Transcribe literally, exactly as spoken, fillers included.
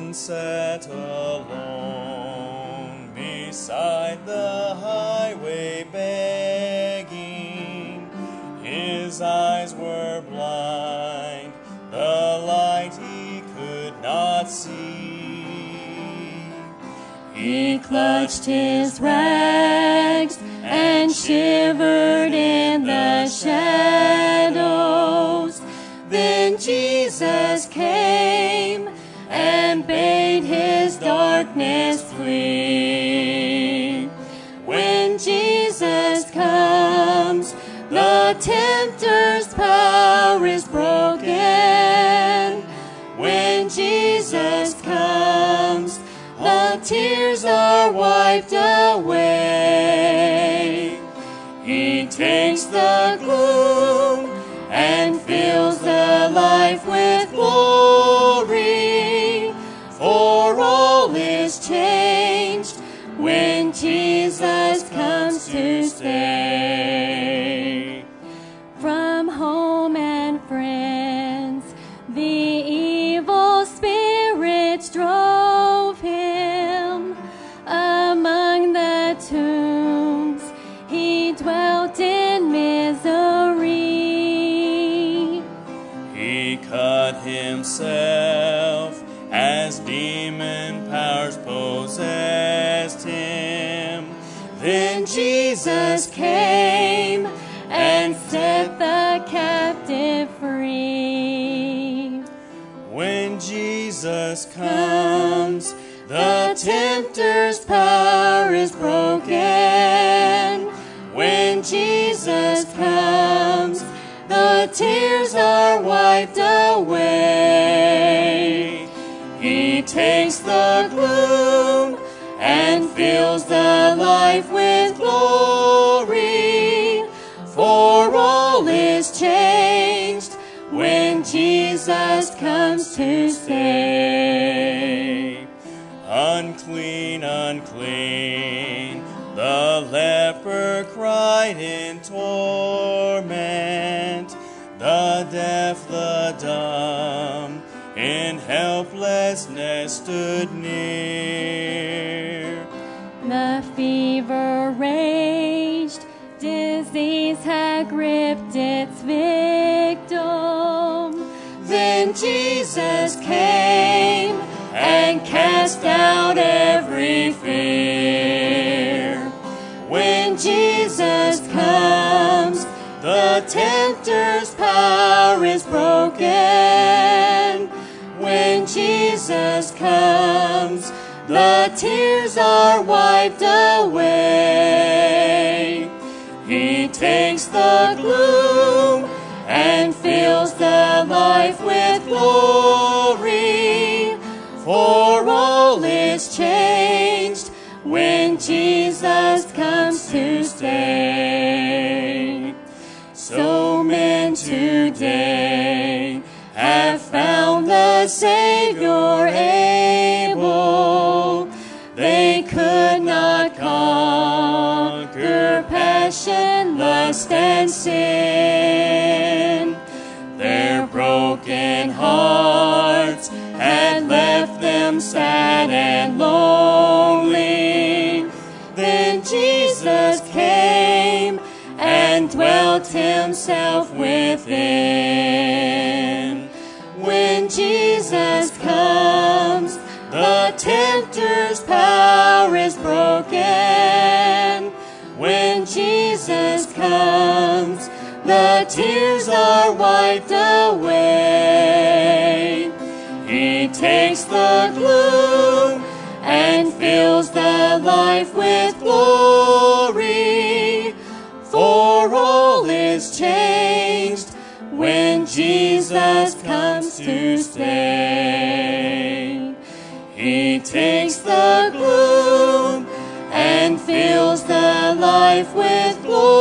sat alone beside the highway begging. His eyes were blind, the light he could not see. He clutched his rags and shivered in the shadows. Then Jesus came and bade his darkness flee. When Jesus comes, the tempter's power is broken. When Jesus comes, the tears are wiped away. He takes the gloom and fills the life with glory. For all is changed when Jesus comes to stay. From home and friends, the evil spirits drove him. Among the tombs, he dwelt in misery. He cut himself as demon powers possessed him. Then Jesus came and set the captive free. When Jesus comes, the tempter's power is broken. When Jesus comes, the tears are wiped away. He takes the gloom and fills the life with glory. For all is changed when Jesus comes to stay. Unclean, unclean, the leper cried in torment. The deaf, the dumb, in helplessness stood near. The fever raged, disease had gripped its victim. Then Jesus came and cast out every fear. When Jesus comes, the tempter's power is broken. When Jesus comes, the tears are wiped away. He takes the gloom and fills the life with glory. For all is changed when Jesus comes to stay. So men today have found the Savior able. They could not conquer passion, lust, and sin. Their broken hearts had left them sad and lonely. Then Jesus came and dwelt himself within. When Jesus comes, the tempter's power is broken. When Jesus comes, the tears are wiped away. He takes the gloom and fills the life with glory. For all is changed when Jesus comes to stay. He takes the gloom and fills the life with glory.